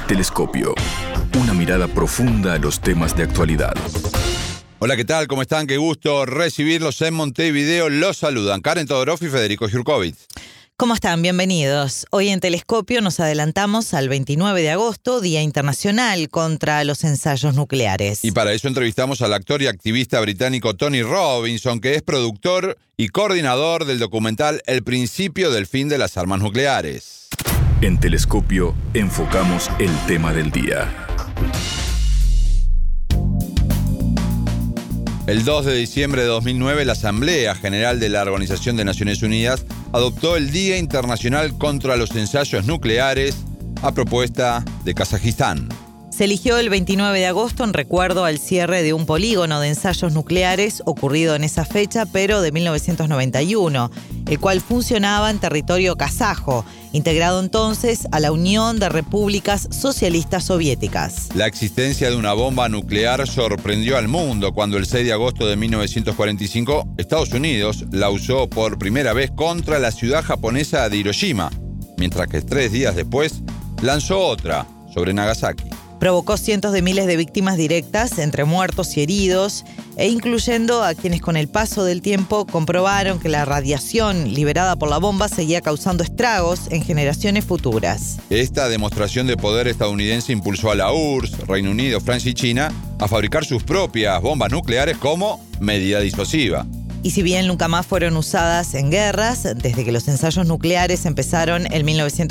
Telescopio. Una mirada profunda a los temas de actualidad. Hola, ¿qué tal? ¿Cómo están? Qué gusto recibirlos en Montevideo. Los saludan Karen Todorov y Federico Jurkovic. ¿Cómo están? Bienvenidos. Hoy en Telescopio nos adelantamos al 29 de agosto, Día Internacional contra los Ensayos Nucleares. Y para eso entrevistamos al actor y activista británico Tony Robinson, que es productor y coordinador del documental El principio del fin de las armas nucleares. En Telescopio enfocamos el tema del día. El 2 de diciembre de 2009, la Asamblea General de la Organización de Naciones Unidas adoptó el Día Internacional contra los Ensayos Nucleares a propuesta de Kazajistán. Se eligió el 29 de agosto en recuerdo al cierre de un polígono de ensayos nucleares ocurrido en esa fecha, pero de 1991, el cual funcionaba en territorio kazajo, integrado entonces a la Unión de Repúblicas Socialistas Soviéticas. La existencia de una bomba nuclear sorprendió al mundo cuando el 6 de agosto de 1945 Estados Unidos la usó por primera vez contra la ciudad japonesa de Hiroshima, mientras que 3 días después lanzó otra sobre Nagasaki. Provocó cientos de miles de víctimas directas, entre muertos y heridos, e incluyendo a quienes con el paso del tiempo comprobaron que la radiación liberada por la bomba seguía causando estragos en generaciones futuras. Esta demostración de poder estadounidense impulsó a la URSS, Reino Unido, Francia y China a fabricar sus propias bombas nucleares como medida disuasiva. Y si bien nunca más fueron usadas en guerras, desde que los ensayos nucleares empezaron en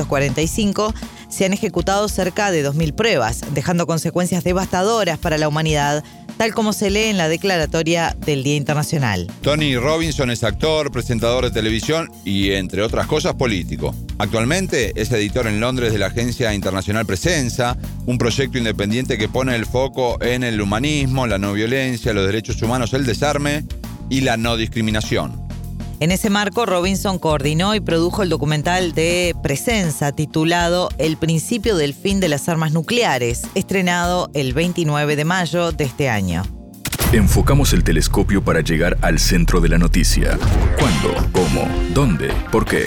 1945, se han ejecutado cerca de 2.000 pruebas, dejando consecuencias devastadoras para la humanidad, tal como se lee en la declaratoria del Día Internacional. Tony Robinson es actor, presentador de televisión y, entre otras cosas, político. Actualmente es editor en Londres de la agencia internacional Presenza, un proyecto independiente que pone el foco en el humanismo, la no violencia, los derechos humanos, el desarme y la no discriminación. En ese marco, Robinson coordinó y produjo el documental de Presenza titulado El principio del fin de las armas nucleares, estrenado el 29 de mayo de este año. Enfocamos el telescopio para llegar al centro de la noticia. ¿Cuándo? ¿Cómo? ¿Dónde? ¿Por qué?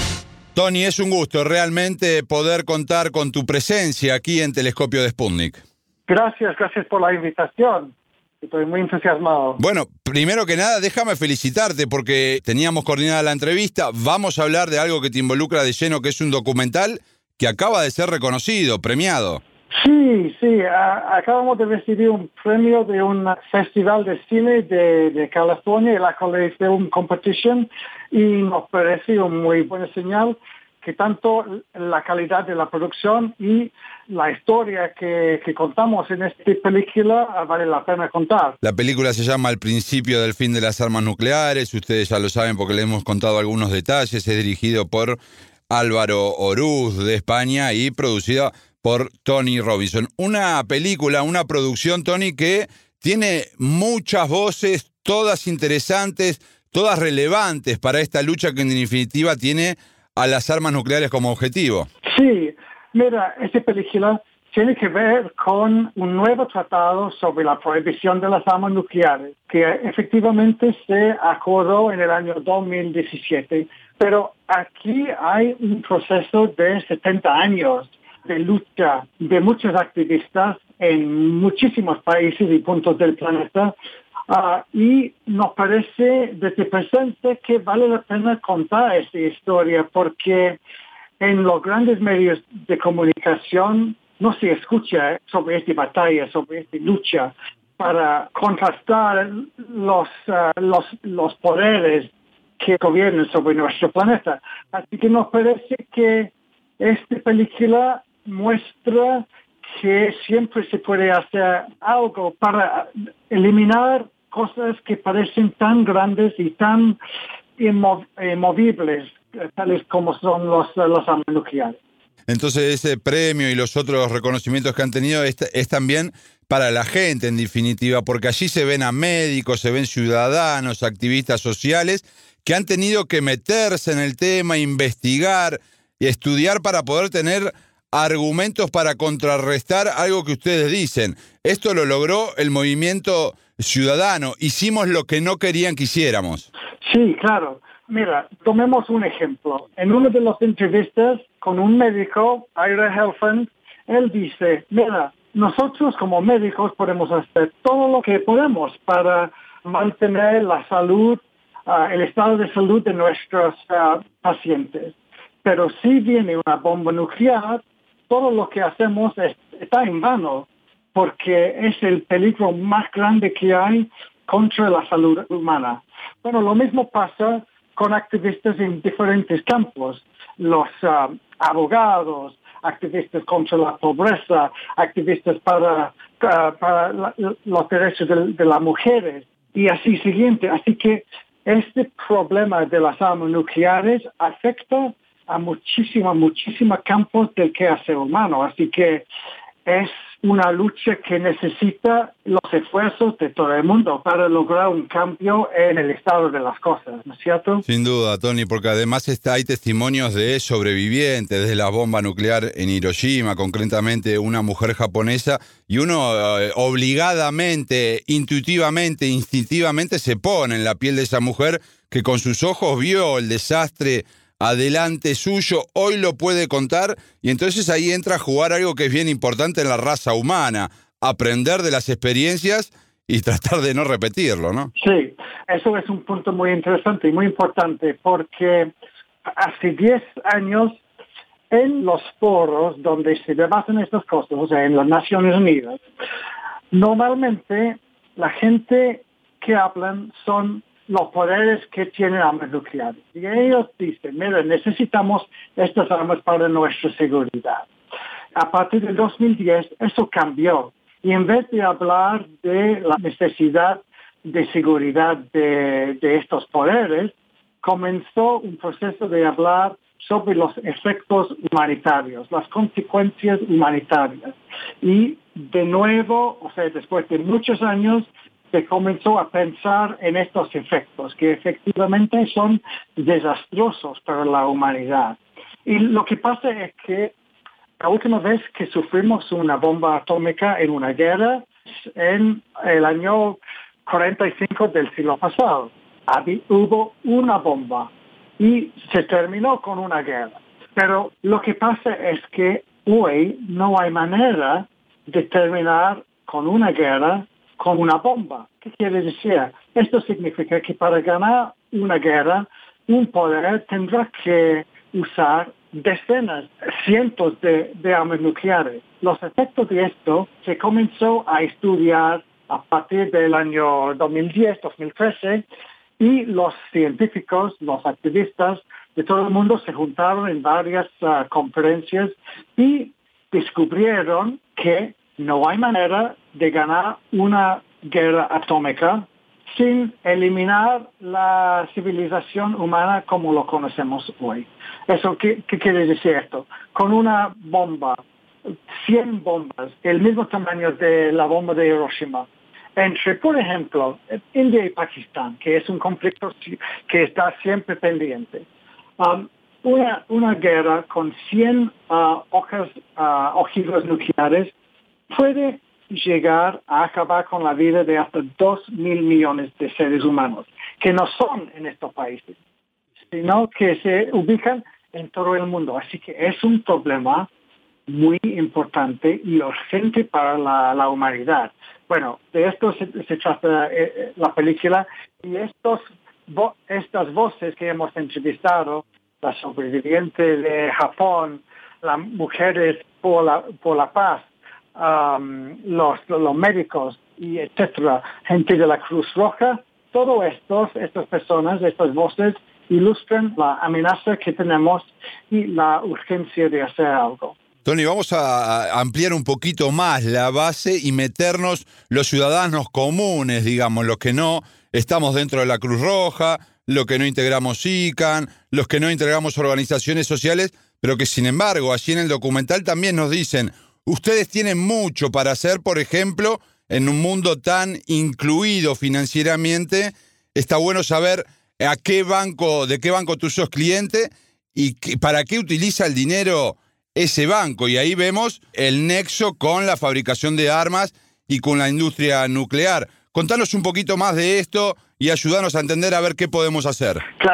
Tony, es un gusto realmente poder contar con tu presencia aquí en Telescopio de Sputnik. Gracias por la invitación. Estoy muy entusiasmado. Bueno, primero que nada, déjame felicitarte porque teníamos coordinada la entrevista. Vamos a hablar de algo que te involucra de lleno, que es un documental que acaba de ser reconocido, premiado. Sí, acabamos de recibir un premio de un festival de cine de California, el Accolade Film Competition, y nos parece una muy buena señal que tanto la calidad de la producción y la historia que contamos en esta película vale la pena contar. La película se llama El principio del fin de las armas nucleares. Ustedes ya lo saben porque les hemos contado algunos detalles. Es dirigido por Álvaro Orús de España y producida por Tony Robinson. Una película, una producción, Tony, que tiene muchas voces, todas interesantes, todas relevantes para esta lucha que en definitiva tiene a las armas nucleares como objetivo. Sí, mira, esta película tiene que ver con un nuevo tratado sobre la prohibición de las armas nucleares, que efectivamente se acordó en el año 2017. Pero aquí hay un proceso de 70 años de lucha de muchos activistas en muchísimos países y puntos del planeta. Y nos parece desde presente que vale la pena contar esta historia porque en los grandes medios de comunicación no se escucha sobre esta batalla, sobre esta lucha para contrastar los poderes que gobiernan sobre nuestro planeta. Así que nos parece que esta película muestra que siempre se puede hacer algo para eliminar cosas que parecen tan grandes y tan inmovibles, tales como son los armas nucleares. Entonces ese premio y los otros reconocimientos que han tenido es también para la gente en definitiva, porque allí se ven a médicos, se ven ciudadanos, activistas sociales que han tenido que meterse en el tema, investigar y estudiar para poder tener argumentos para contrarrestar algo que ustedes dicen. Esto lo logró el movimiento ciudadano. Hicimos lo que no querían que hiciéramos. Sí, claro. Mira, tomemos un ejemplo. En una de las entrevistas con un médico, Ira Helfand, él dice, mira, nosotros como médicos podemos hacer todo lo que podemos para mantener la salud, el estado de salud de nuestros pacientes. Pero si viene una bomba nuclear, todo lo que hacemos está en vano, porque es el peligro más grande que hay contra la salud humana. Bueno, lo mismo pasa con activistas en diferentes campos, los abogados, activistas contra la pobreza, activistas para los derechos de las mujeres y así siguiente. Así que este problema de las armas nucleares afecta a muchísimos campos del quehacer humano. Así que es una lucha que necesita los esfuerzos de todo el mundo para lograr un cambio en el estado de las cosas, ¿no es cierto? Sin duda, Tony, porque además hay testimonios de sobrevivientes de la bomba nuclear en Hiroshima, concretamente una mujer japonesa, y uno obligadamente, intuitivamente, instintivamente se pone en la piel de esa mujer que con sus ojos vio el desastre adelante suyo, hoy lo puede contar, y entonces ahí entra a jugar algo que es bien importante en la raza humana, aprender de las experiencias y tratar de no repetirlo, ¿no? Sí, eso es un punto muy interesante y muy importante, porque hace 10 años en los foros donde se debaten estas cosas, o sea, en las Naciones Unidas, normalmente la gente que hablan son los poderes que tienen armas nucleares. Y ellos dicen, mira, necesitamos estas armas para nuestra seguridad. A partir del 2010, eso cambió. Y en vez de hablar de la necesidad de seguridad de estos poderes, comenzó un proceso de hablar sobre los efectos humanitarios, las consecuencias humanitarias. Y de nuevo, o sea, después de muchos años, se comenzó a pensar en estos efectos, que efectivamente son desastrosos para la humanidad. Y lo que pasa es que la última vez que sufrimos una bomba atómica en una guerra, en el año 45 del siglo pasado, hubo una bomba y se terminó con una guerra. Pero lo que pasa es que hoy no hay manera de terminar con una guerra con una bomba. ¿Qué quiere decir? Esto significa que para ganar una guerra, un poder tendrá que usar decenas, cientos de armas nucleares. Los efectos de esto se comenzó a estudiar a partir del año 2010, 2013, y los científicos, los activistas de todo el mundo se juntaron en varias conferencias y descubrieron que no hay manera de ganar una guerra atómica sin eliminar la civilización humana como lo conocemos hoy. ¿Eso qué quiere decir esto? Con una bomba, 100 bombas, el mismo tamaño de la bomba de Hiroshima, entre, por ejemplo, India y Pakistán, que es un conflicto que está siempre pendiente. Una guerra con 100 ojivas nucleares puede llegar a acabar con la vida de hasta 2.000 millones de seres humanos, que no son en estos países, sino que se ubican en todo el mundo. Así que es un problema muy importante y urgente para la humanidad. Bueno, de esto se trata la película, y estas voces que hemos entrevistado, la sobreviviente de Japón, las mujeres por la paz, los médicos y etcétera, gente de la Cruz Roja, todas estas personas, estas voces ilustran la amenaza que tenemos y la urgencia de hacer algo. Tony, vamos a ampliar un poquito más la base y meternos los ciudadanos comunes, digamos, los que no estamos dentro de la Cruz Roja, los que no integramos ICANN, los que no integramos organizaciones sociales, pero que sin embargo, allí en el documental también nos dicen, ustedes tienen mucho para hacer, por ejemplo, en un mundo tan incluido financieramente. Está bueno saber de qué banco tú sos cliente y para qué utiliza el dinero ese banco. Y ahí vemos el nexo con la fabricación de armas y con la industria nuclear. Contanos un poquito más de esto y ayúdanos a entender a ver qué podemos hacer. Claro,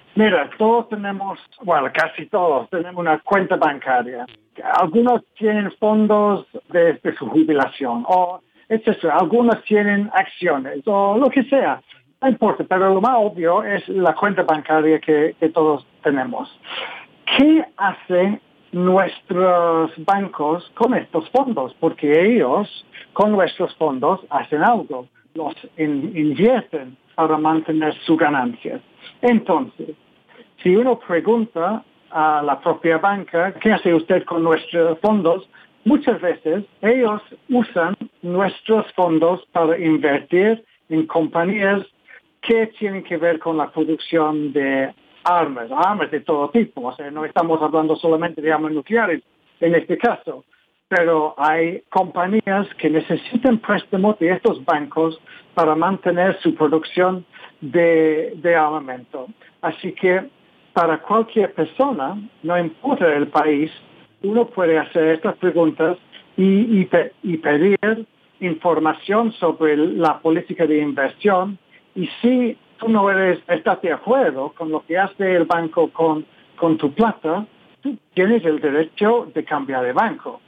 Mira, todos tenemos, bueno, casi todos tenemos una cuenta bancaria. Algunos tienen fondos de su jubilación, o etcétera. Algunos tienen acciones, o lo que sea. No importa, pero lo más obvio es la cuenta bancaria que todos tenemos. ¿Qué hacen nuestros bancos con estos fondos? Porque ellos, con nuestros fondos, hacen algo. Los invierten para mantener sus ganancias. Entonces, si uno pregunta a la propia banca, ¿qué hace usted con nuestros fondos? Muchas veces ellos usan nuestros fondos para invertir en compañías que tienen que ver con la producción de armas de todo tipo. O sea, no estamos hablando solamente de armas nucleares en este caso, pero hay compañías que necesitan préstamos de estos bancos para mantener su producción de armamento. Así que para cualquier persona, no importa el país, uno puede hacer estas preguntas y pedir información sobre la política de inversión. Y si tú no estás de acuerdo con lo que hace el banco con tu plata, tú tienes el derecho de cambiar de banco.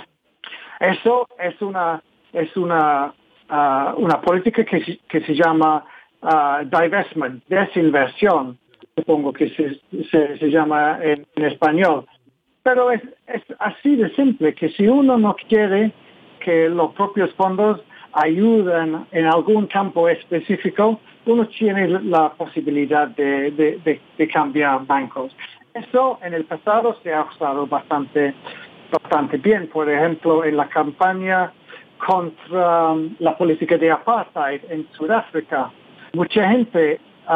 Eso es una política que se llama divestment, desinversión, supongo que se llama en español. Pero es así de simple, que si uno no quiere que los propios fondos ayuden en algún campo específico, uno tiene la posibilidad de cambiar bancos. Eso en el pasado se ha usado bastante bien. Por ejemplo, en la campaña contra la política de apartheid en Sudáfrica, mucha gente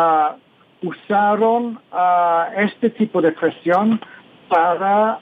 usaron este tipo de presión para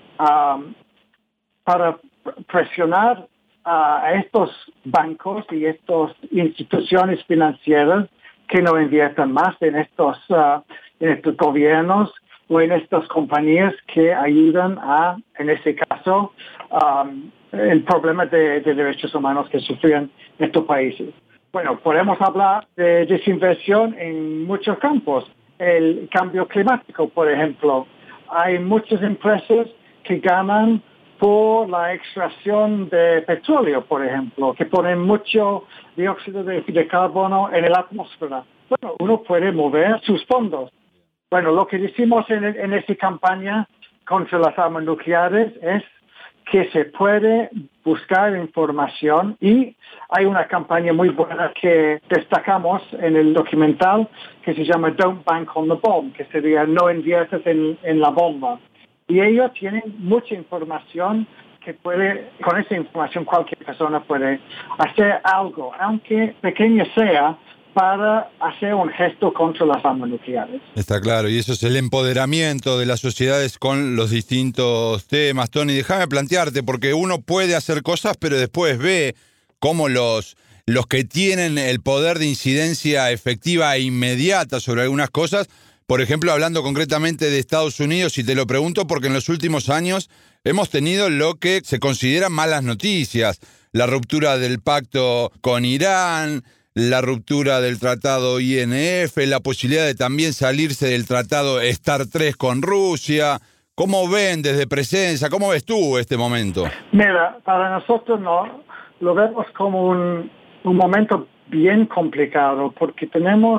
presionar a estos bancos y estas instituciones financieras que no inviertan más en estos gobiernos o en estas compañías que ayudan en ese caso, el problema de derechos humanos que sufren estos países. Bueno, podemos hablar de desinversión en muchos campos. El cambio climático, por ejemplo. Hay muchas empresas que ganan por la extracción de petróleo, por ejemplo, que ponen mucho dióxido de carbono en la atmósfera. Bueno, uno puede mover sus fondos. Bueno, lo que decimos en esta campaña contra las armas nucleares es que se puede buscar información y hay una campaña muy buena que destacamos en el documental que se llama Don't Bank on the Bomb, que sería no inviertas en la bomba. Y ellos tienen mucha información que con esa información cualquier persona puede hacer algo, aunque pequeña sea, para hacer un gesto contra las armas nucleares. Está claro, y eso es el empoderamiento de las sociedades con los distintos temas. Tony, déjame plantearte, porque uno puede hacer cosas, pero después ve cómo los que tienen el poder de incidencia efectiva e inmediata sobre algunas cosas, por ejemplo, hablando concretamente de Estados Unidos, y te lo pregunto porque en los últimos años hemos tenido lo que se consideran malas noticias, la ruptura del pacto con Irán, la ruptura del tratado INF, la posibilidad de también salirse del tratado START 3 con Rusia. ¿Cómo ven desde Presencia? ¿Cómo ves tú este momento? Mira, para nosotros no, lo vemos como un momento bien complicado, porque tenemos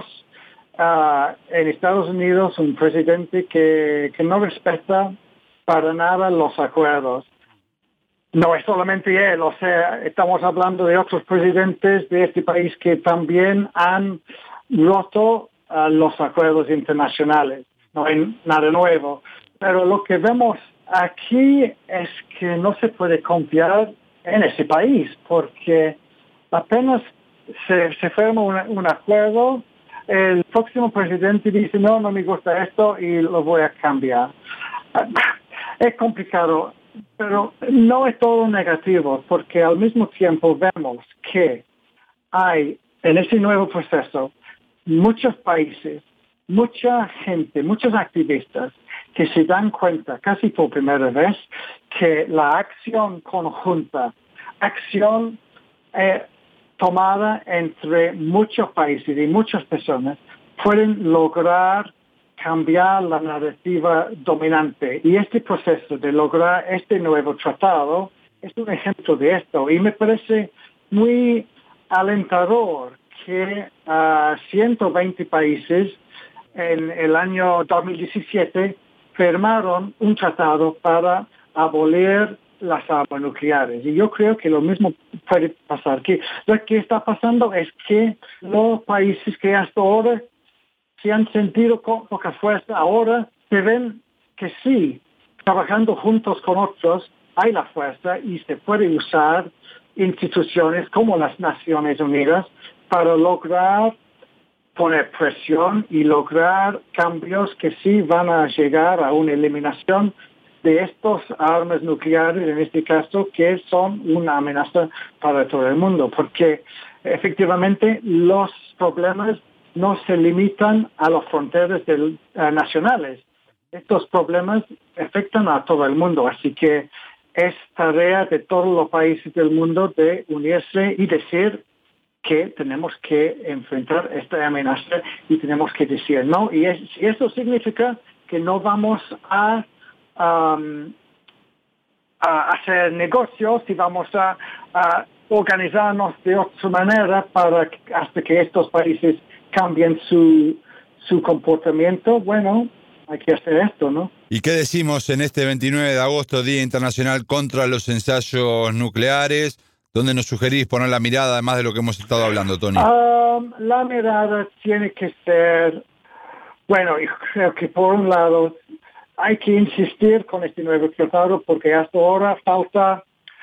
en Estados Unidos un presidente que no respeta para nada los acuerdos. No es solamente él, o sea, estamos hablando de otros presidentes de este país que también han roto los acuerdos internacionales. No hay nada nuevo. Pero lo que vemos aquí es que no se puede confiar en ese país, porque apenas se firma un acuerdo, el próximo presidente dice, no me gusta esto y lo voy a cambiar. Es complicado. Pero no es todo negativo, porque al mismo tiempo vemos que hay en ese nuevo proceso muchos países, mucha gente, muchos activistas que se dan cuenta casi por primera vez que la acción conjunta, acción tomada entre muchos países y muchas personas pueden lograr cambiar la narrativa dominante. Y este proceso de lograr este nuevo tratado es un ejemplo de esto. Y me parece muy alentador que 120 países en el año 2017 firmaron un tratado para abolir las armas nucleares. Y yo creo que lo mismo puede pasar. Que lo que está pasando es que los países que hasta ahora se han sentido con poca fuerza, ahora se ven que sí, trabajando juntos con otros, hay la fuerza y se puede usar instituciones como las Naciones Unidas para lograr poner presión y lograr cambios que sí van a llegar a una eliminación de estos armas nucleares, en este caso, que son una amenaza para todo el mundo, porque efectivamente los problemas no se limitan a las fronteras nacionales. Estos problemas afectan a todo el mundo, así que es tarea de todos los países del mundo de unirse y decir que tenemos que enfrentar esta amenaza y tenemos que decir no. Y si eso significa que no vamos a hacer negocios y vamos a organizarnos de otra manera hasta que estos países cambien su comportamiento, bueno, hay que hacer esto, ¿no? ¿Y qué decimos en este 29 de agosto, Día Internacional contra los Ensayos Nucleares? ¿Dónde nos sugerís poner la mirada, además de lo que hemos estado hablando, Tony? La mirada tiene que ser, bueno, yo creo que por un lado hay que insistir con este nuevo tratado porque hasta ahora falta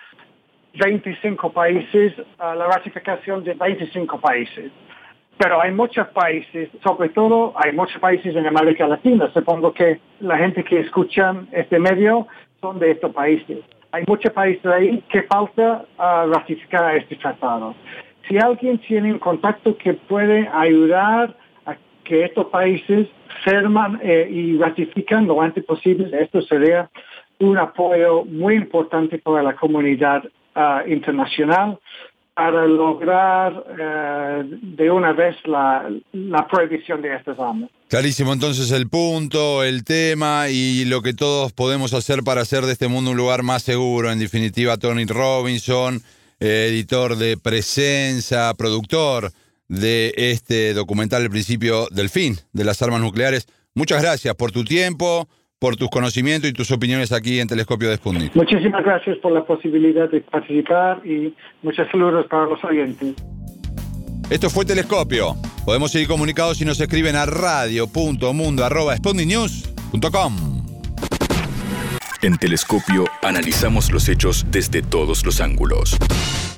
25 países, la ratificación de 25 países. Pero hay muchos países, sobre todo hay muchos países en América Latina. Supongo que la gente que escucha este medio son de estos países. Hay muchos países ahí que falta ratificar este tratado. Si alguien tiene un contacto que puede ayudar a que estos países firman y ratifican lo antes posible, esto sería un apoyo muy importante para la comunidad internacional para lograr de una vez la prohibición de estas armas. Clarísimo entonces el punto, el tema y lo que todos podemos hacer para hacer de este mundo un lugar más seguro. En definitiva, Tony Robinson, editor de Presenza, productor de este documental El principio del fin de las armas nucleares. Muchas gracias por tu tiempo, por tus conocimientos y tus opiniones aquí en Telescopio de Sputnik. Muchísimas gracias por la posibilidad de participar y muchos saludos para los oyentes. Esto fue Telescopio. Podemos seguir comunicados si nos escriben a radio.mundo@sputniknews.com. En Telescopio analizamos los hechos desde todos los ángulos.